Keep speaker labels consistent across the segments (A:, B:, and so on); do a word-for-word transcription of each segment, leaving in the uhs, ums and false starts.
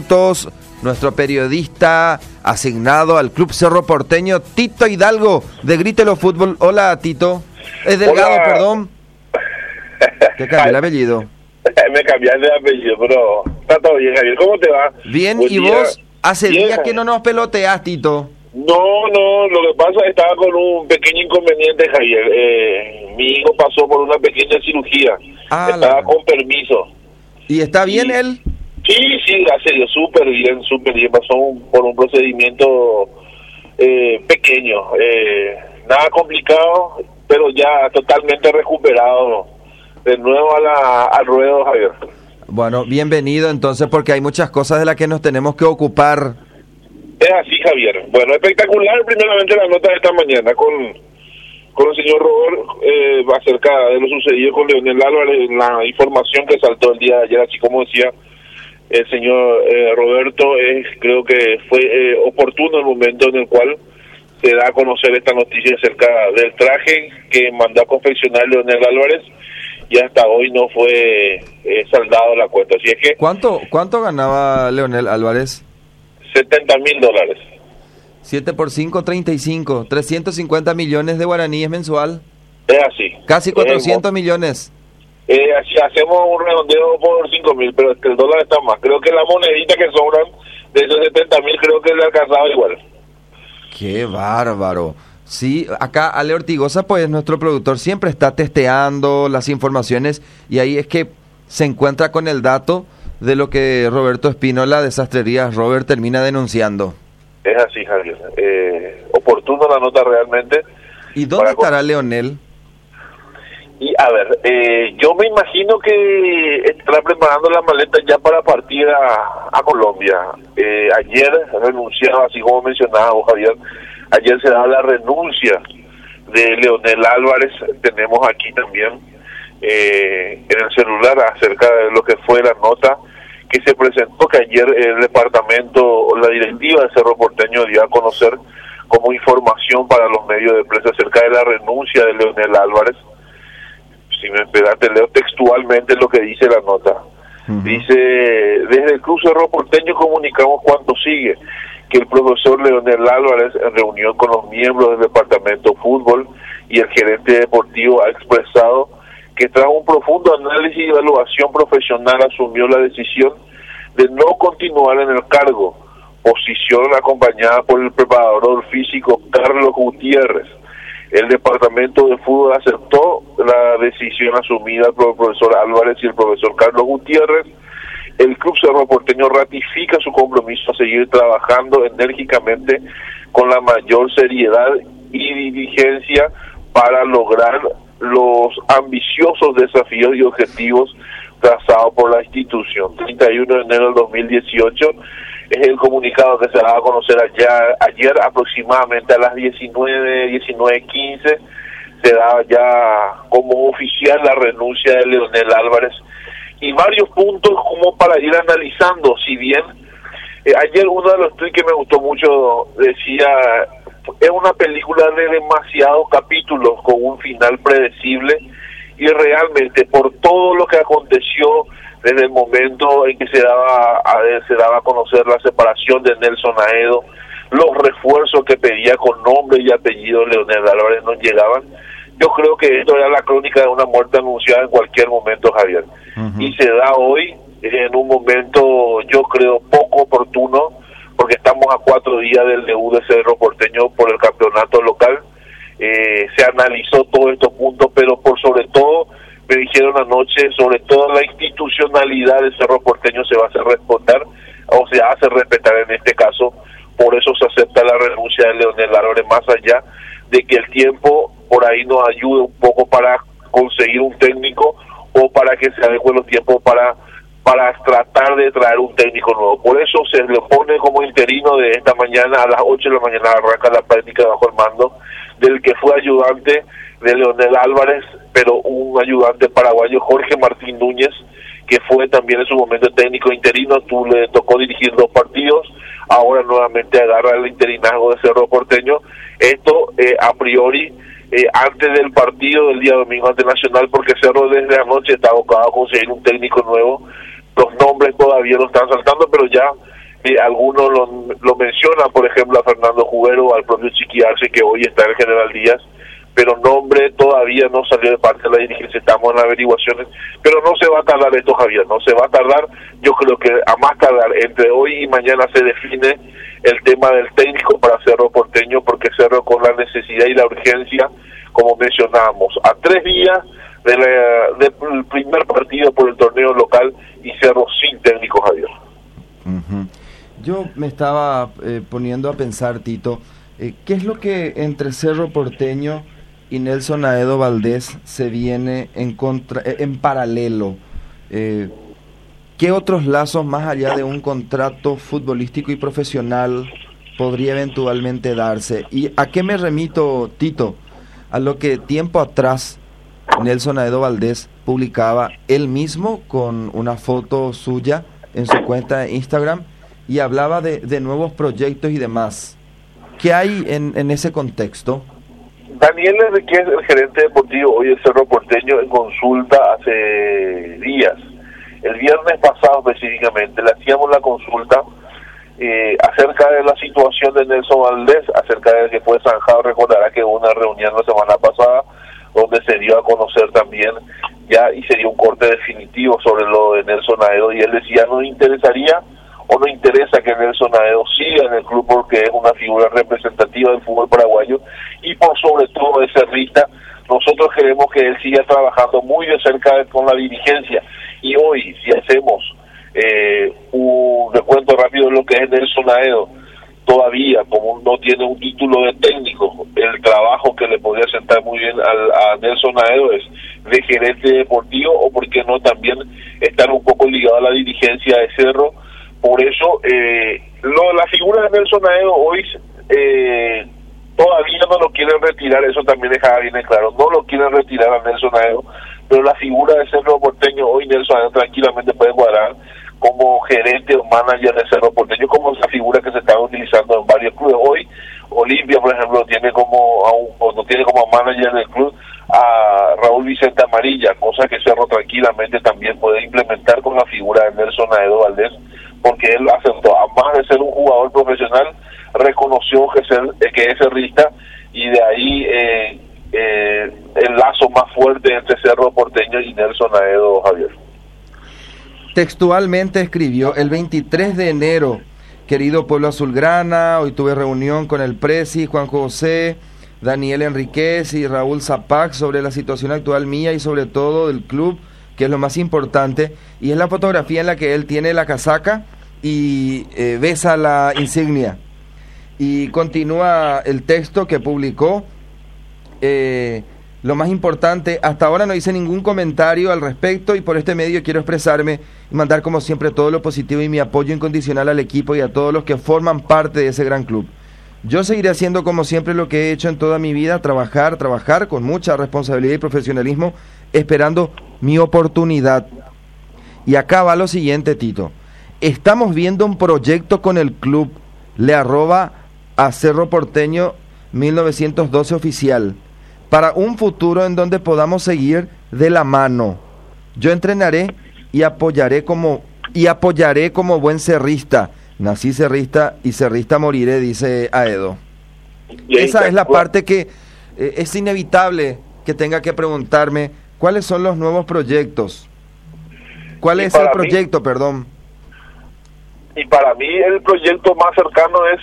A: minutos, nuestro periodista asignado al Club Cerro Porteño, Tito Hidalgo, de Grítelo Fútbol. Hola, Tito. Es Delgado,
B: Hola.
A: Perdón. Te cambié el apellido.
B: Me cambiaste de apellido, pero está todo bien, Javier. ¿Cómo te va?
A: Bien,
B: Buen
A: y
B: día.
A: vos, hace
B: Bien.
A: días que no nos peloteás, Tito.
B: No, no, lo que pasa es que estaba con un pequeño inconveniente, Javier. Eh, mi hijo pasó por una pequeña cirugía.
A: Ah,
B: estaba
A: la-
B: con permiso.
A: ¿Y está bien
B: Sí.
A: él?
B: Sí, sí, gracias a Dios, súper bien, súper bien. Pasó un- por un procedimiento eh, pequeño. Eh, nada complicado, pero ya totalmente recuperado. De nuevo a la, al ruedo, Javier.
A: Bueno, bienvenido entonces, porque hay muchas cosas de las que nos tenemos que ocupar.
B: Es así, Javier. Bueno, espectacular primeramente la nota de esta mañana con, con el señor Robert eh, acerca de lo sucedido con Leonel Álvarez, la información que saltó el día de ayer, así como decía el señor eh, Roberto, es, creo que fue eh, oportuno el momento en el cual se da a conocer esta noticia acerca del traje que mandó a confeccionar Leonel Álvarez y hasta hoy no fue eh, saldado la cuenta. Así es que
A: ¿Cuánto, cuánto ganaba Leonel Álvarez?
B: setenta mil dólares.
A: siete por cinco, treinta y cinco. trescientos cincuenta millones de guaraníes mensual.
B: Es así.
A: Casi
B: Es
A: cuatrocientos millones.
B: Eh, así hacemos un redondeo por cinco mil, pero es que el dólar está más. Creo que la monedita que sobran de esos setenta mil, creo que le alcanzaba igual.
A: ¡Qué bárbaro! Sí, acá Ale Ortigosa, pues nuestro productor siempre está testeando las informaciones y ahí es que se encuentra con el dato de lo que Roberto Espínola de Sastrerías Robert termina denunciando.
B: Es así, Javier. Eh, oportuno la nota realmente.
A: ¿Y dónde
B: Para-
A: estará Leonel?
B: Y a ver, eh, yo me imagino que estará preparando la maleta ya para partir a, a Colombia. Eh, ayer renunciaba, así como mencionaba vos, Javier, ayer se daba la renuncia de Leonel Álvarez. Tenemos aquí también eh, en el celular acerca de lo que fue la nota que se presentó, que ayer el departamento o la directiva de Cerro Porteño dio a conocer como información para los medios de prensa acerca de la renuncia de Leonel Álvarez. Si me esperaste, leo textualmente lo que dice la nota.
A: Ujú.
B: Dice: desde el Club Cerro Porteño comunicamos cuanto sigue, que el profesor Leonel Álvarez, en reunión con los miembros del departamento de fútbol y el gerente deportivo, ha expresado que tras un profundo análisis y evaluación profesional asumió la decisión de no continuar en el cargo, posición acompañada por el preparador físico Carlos Gutiérrez. El departamento de fútbol aceptó la decisión asumida por el profesor Álvarez y el profesor Carlos Gutiérrez. El Club Cerro Porteño ratifica su compromiso a seguir trabajando enérgicamente con la mayor seriedad y diligencia para lograr los ambiciosos desafíos y objetivos trazados por la institución. treinta y uno de enero del dos mil dieciocho es el comunicado que se va a conocer allá, ayer aproximadamente a las diecinueve, diecinueve quince, se da ya como oficial la renuncia de Leonel Álvarez y varios puntos como para ir analizando. Si bien eh, ayer uno de los tweets que me gustó mucho decía: es una película de demasiados capítulos con un final predecible, y realmente por todo lo que aconteció desde el momento en que se daba a, se daba a conocer la separación de Nelson Aedo, los refuerzos que pedía con nombre y apellido Leonel Álvarez no llegaban. Yo creo que esto era la crónica de una muerte anunciada en cualquier momento, Javier.
A: Ujú.
B: Y se da hoy en un momento, yo creo, poco oportuno, porque estamos a cuatro días del debut de Cerro Porteño por el campeonato local. Eh, se analizó todos estos puntos, pero por sobre todo me dijeron anoche, sobre todo la institucionalidad de Cerro Porteño se va a hacer responder, o se hace respetar en este caso. Por eso se acepta la renuncia de Leonel Álvarez, más allá de que el tiempo por ahí nos ayude un poco para conseguir un técnico o para que se adecuen los tiempos para para tratar de traer un técnico nuevo. Por eso se le pone como interino de esta mañana. A las ocho de la mañana arranca la práctica bajo el mando del que fue ayudante de Leonel Álvarez, pero un ayudante paraguayo, Jorge Martín Núñez, que fue también en su momento técnico interino. Tú le tocó dirigir dos partidos, ahora nuevamente agarra el interinazgo de Cerro Porteño. Esto eh, a priori eh, antes del partido del día domingo ante Nacional, porque Cerro desde anoche está abocado a conseguir un técnico nuevo. Los nombres todavía no están saltando, pero ya Eh, algunos lo, lo mencionan, por ejemplo, a Fernando Jubero o al propio Chiqui Arce, que hoy está en el General Díaz, pero nombre todavía no salió de parte de la dirigencia, estamos en las averiguaciones, pero no se va a tardar esto, Javier, no se va a tardar. Yo creo que a más tardar, entre hoy y mañana se define el tema del técnico para Cerro Porteño, porque Cerro, con la necesidad y la urgencia, como mencionábamos, a tres días de la, del primer partido por el torneo local, y Cerro sin técnico, Javier.
A: Uh-huh. Yo me estaba eh, poniendo a pensar, Tito, eh, ¿qué es lo que entre Cerro Porteño y Nelson Aedo Valdés se viene en contra, en paralelo? Eh, ¿Qué otros lazos más allá de un contrato futbolístico y profesional podría eventualmente darse? ¿Y a qué me remito, Tito? A lo que tiempo atrás Nelson Aedo Valdés publicaba él mismo con una foto suya en su cuenta de Instagram y hablaba de, de nuevos proyectos y demás. ¿Qué hay en, en ese contexto?
B: Daniel Enriquez, el gerente deportivo hoy en Cerro Porteño, en consulta hace días. El viernes pasado específicamente le hacíamos la consulta eh, acerca de la situación de Nelson Valdés, acerca de que fue zanjado. Recordará que hubo una reunión la semana pasada donde se dio a conocer también ya y se dio un corte definitivo sobre lo de Nelson Aedo, y él decía no interesaría o no interesa que Nelson Aedo siga en el club porque es una figura representativa del fútbol paraguayo y por sobre todo de cerrista. Nosotros queremos que él siga trabajando muy de cerca con la dirigencia, y hoy si hacemos eh, un recuento rápido de lo que es Nelson Aedo, todavía como no tiene un título de técnico, el trabajo que le podría sentar muy bien al, a Nelson Aedo es de gerente deportivo, o por qué no también estar un poco ligado a la dirigencia de Cerro. Por eso eh, lo, la figura de Nelson Aedo hoy eh, todavía no lo quieren retirar, eso también deja bien claro, no lo quieren retirar a Nelson Aedo, pero la figura de Cerro Porteño hoy Nelson Aedo tranquilamente puede cuadrar como gerente o manager de Cerro Porteño, como esa figura que se está utilizando en varios clubes. Hoy Olimpia, por ejemplo, tiene como a un, o no tiene como manager del club a Raúl Vicente Amarilla, cosa que Cerro tranquilamente también puede implementar con la figura de Nelson Aedo Valdés, porque él aceptó, además de ser un jugador profesional, reconoció que, ser, que es cerrista, y de ahí eh, eh, el lazo más fuerte entre Cerro Porteño y Nelson Aedo, Javier.
A: Textualmente escribió: el veintitrés de enero, querido pueblo azulgrana, hoy tuve reunión con el presi, Juan José, Daniel Enriquez y Raúl Zapac sobre la situación actual mía y sobre todo del club, que es lo más importante, y es la fotografía en la que él tiene la casaca y eh, besa la insignia. Y continúa el texto que publicó. Eh, lo más importante, hasta ahora no hice ningún comentario al respecto, y por este medio quiero expresarme y mandar como siempre todo lo positivo y mi apoyo incondicional al equipo y a todos los que forman parte de ese gran club. Yo seguiré haciendo como siempre lo que he hecho en toda mi vida, trabajar, trabajar con mucha responsabilidad y profesionalismo, esperando mi oportunidad. Y acá va lo siguiente, Tito. Estamos viendo un proyecto con el club, le arroba a Cerro Porteño mil novecientos doce oficial, para un futuro en donde podamos seguir de la mano. Yo entrenaré y apoyaré como y apoyaré como buen cerrista. Nací cerrista y cerrista moriré, dice Aedo. Esa es la parte que eh, es inevitable que tenga que preguntarme cuáles son los nuevos proyectos. ¿Cuál es el proyecto, perdón?
B: Y para mí el proyecto más cercano es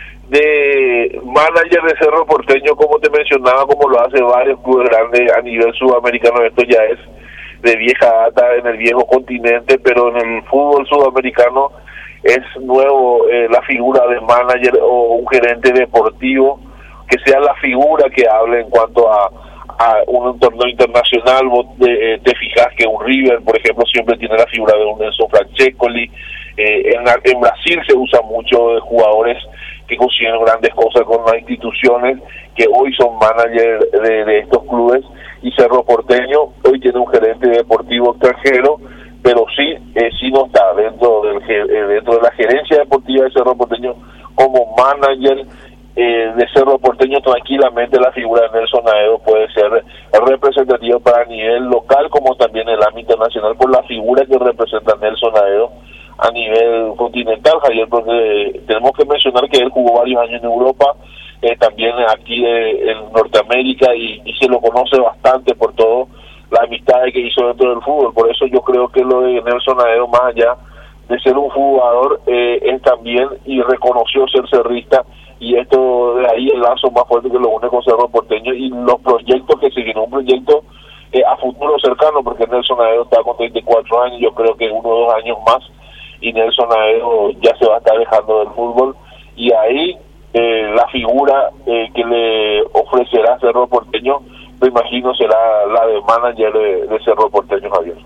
B: de manager de Cerro Porteño, como te mencionaba, como lo hace varios clubes grandes a nivel sudamericano. Esto ya es de vieja data en el viejo continente, pero en el fútbol sudamericano es nuevo eh, la figura de manager o un gerente deportivo, que sea la figura que hable en cuanto a, a un torneo internacional. Vos te, te fijas que un River, por ejemplo, siempre tiene la figura de un Enzo Francescoli. Eh, en, en Brasil se usa mucho de jugadores que consiguen grandes cosas con las instituciones, que hoy son managers de, de estos clubes, y Cerro Porteño hoy tiene un gerente deportivo extranjero, pero sí eh, sí no está dentro del eh, dentro de la gerencia deportiva de Cerro Porteño como manager eh, de Cerro Porteño. Tranquilamente la figura de Nelson Aedo puede ser representativa para a nivel local como también en el ámbito nacional, por la figura que representa Nelson Aedo a nivel continental, Javier, porque tenemos que mencionar que él jugó varios años en Europa, eh, también aquí eh, en Norteamérica, y, y se lo conoce bastante por todo las amistades que hizo dentro del fútbol. Por eso yo creo que lo de Nelson Aedo, más allá de ser un jugador, eh, es también, y reconoció ser cerrista, y esto de ahí el lazo más fuerte que lo une con Cerro Porteño y los proyectos que siguen, un proyecto eh, a futuro cercano, porque Nelson Aedo está con treinta y cuatro años, yo creo que uno o dos años más, y Nelson Aedo ya se va a estar dejando del fútbol, y ahí eh, la figura eh, que le ofrecerá Cerro Porteño, me imagino será la de manager de, de Cerro Porteño, Javier.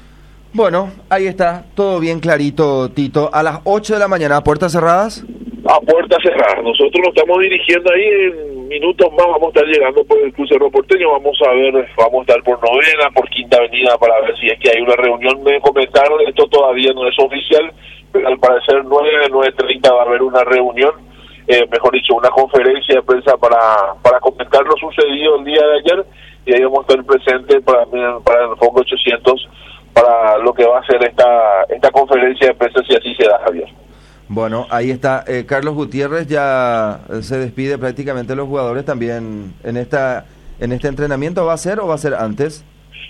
A: Bueno, ahí está, todo bien clarito, Tito. A las ocho de la mañana, ¿puertas cerradas?
B: A puertas cerradas. Nosotros nos estamos dirigiendo ahí, en minutos más vamos a estar llegando por el Club Cerro Porteño, vamos a ver, vamos a estar por Novena, por Quinta Avenida, para ver si es que hay una reunión. Me comentaron, esto todavía no es oficial, pero al parecer nueve, nueve treinta va a haber una reunión, eh, mejor dicho, una conferencia de prensa para, para comentar lo sucedido el día de ayer, y ahí vamos a estar presentes para, para el Foco ochocientos, para lo que va a ser esta esta conferencia de prensa, si así se da, Javier.
A: Bueno, ahí está. Eh, Carlos Gutiérrez ya se despide prácticamente de los jugadores también en esta en este entrenamiento. ¿Va a ser o va a ser antes?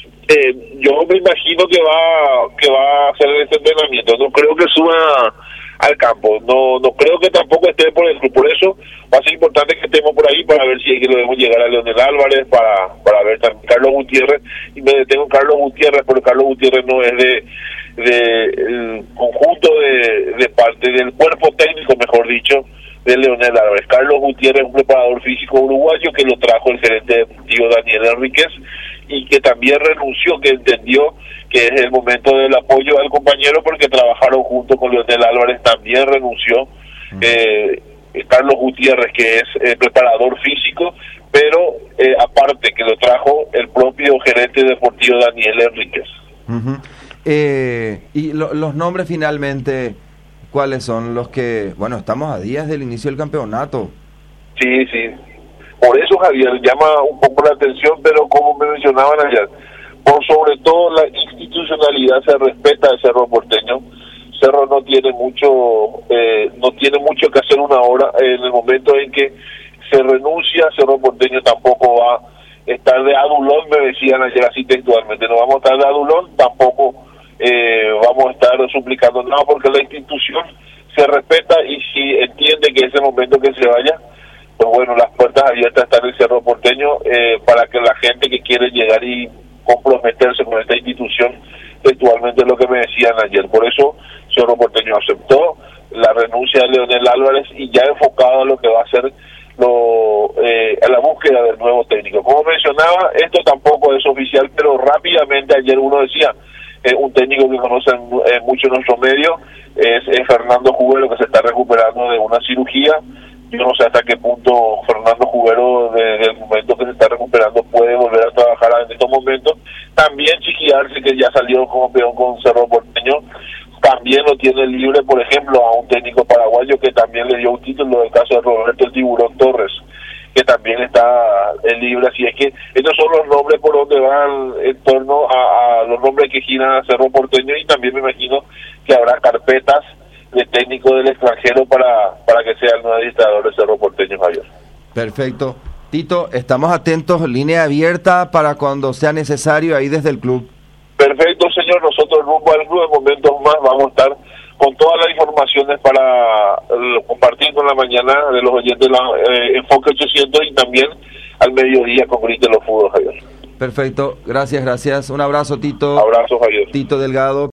B: Eh, yo me imagino que va que va a hacer este entrenamiento. No creo que suba al campo. No no creo que tampoco esté por el club. Por eso va a ser importante que estemos por ahí para ver si es que lo debemos llegar a Leonel Álvarez, para para ver también Carlos Gutiérrez. Y me detengo en Carlos Gutiérrez, porque Carlos Gutiérrez no es de de el conjunto de, de parte del cuerpo técnico, mejor dicho, de Leonel Álvarez. Carlos Gutiérrez es un preparador físico uruguayo que lo trajo el gerente deportivo Daniel Enríquez, y que también renunció, que entendió que es el momento del apoyo al compañero, porque trabajaron junto con Leonel Álvarez. También renunció uh-huh. eh, Carlos Gutiérrez, que es eh, preparador físico, pero eh, aparte que lo trajo el propio gerente deportivo Daniel Enríquez.
A: Uh-huh. Eh, y lo, los nombres finalmente, ¿cuáles son los que, bueno, estamos a días del inicio del campeonato?
B: Sí, sí. Por eso, Javier, llama un poco la atención, pero como me mencionaban ayer, por sobre todo la institucionalidad se respeta de Cerro Porteño. Cerro no tiene mucho, eh, no tiene mucho que hacer una hora. En el momento en que se renuncia, Cerro Porteño tampoco va a estar de adulón, me decían ayer así textualmente. No vamos a estar de adulón, tampoco eh, vamos a estar suplicando nada, porque la institución se respeta, y si entiende que es el momento que se vaya, pues bueno, las puertas abiertas están en el Cerro Porteño, eh, para que la gente que quiere llegar y comprometerse con esta institución, textualmente lo que me decían ayer. Por eso Cerro Porteño aceptó la renuncia de Leonel Álvarez, y ya enfocado a lo que va a ser lo eh, a la búsqueda del nuevo técnico. Como mencionaba, esto tampoco es oficial, pero rápidamente ayer uno decía, eh, un técnico que conocen eh, mucho en nuestro medio es eh, Fernando Jubero, que se está recuperando de una cirugía. Yo no sé hasta qué punto Fernando Jubero, desde el momento que se está recuperando, puede volver a trabajar en estos momentos. También Chiqui Arce, que ya salió como campeón con Cerro Porteño, también lo tiene libre, por ejemplo, a un técnico paraguayo que también le dio un título, en el caso de Roberto el Tiburón Torres, que también está eh, libre. Así es que estos son los nombres por donde van en torno a, a los nombres que giran a Cerro Porteño, y también me imagino que habrá carpetas de técnico del extranjero para, para que sea el nuevo administrador de Cerro Porteño, Javier.
A: Perfecto. Tito, estamos atentos, línea abierta para cuando sea necesario ahí desde el club.
B: Perfecto, señor. Nosotros rumbo al club, en momentos más vamos a estar con todas las informaciones para eh, compartir con la mañana de los oyentes de la eh, Enfoque ochocientos, y también al mediodía con Grite los Fútbol, Javier.
A: Perfecto, gracias, gracias. Un abrazo, Tito.
B: Abrazo, Javier.
A: Tito Delgado.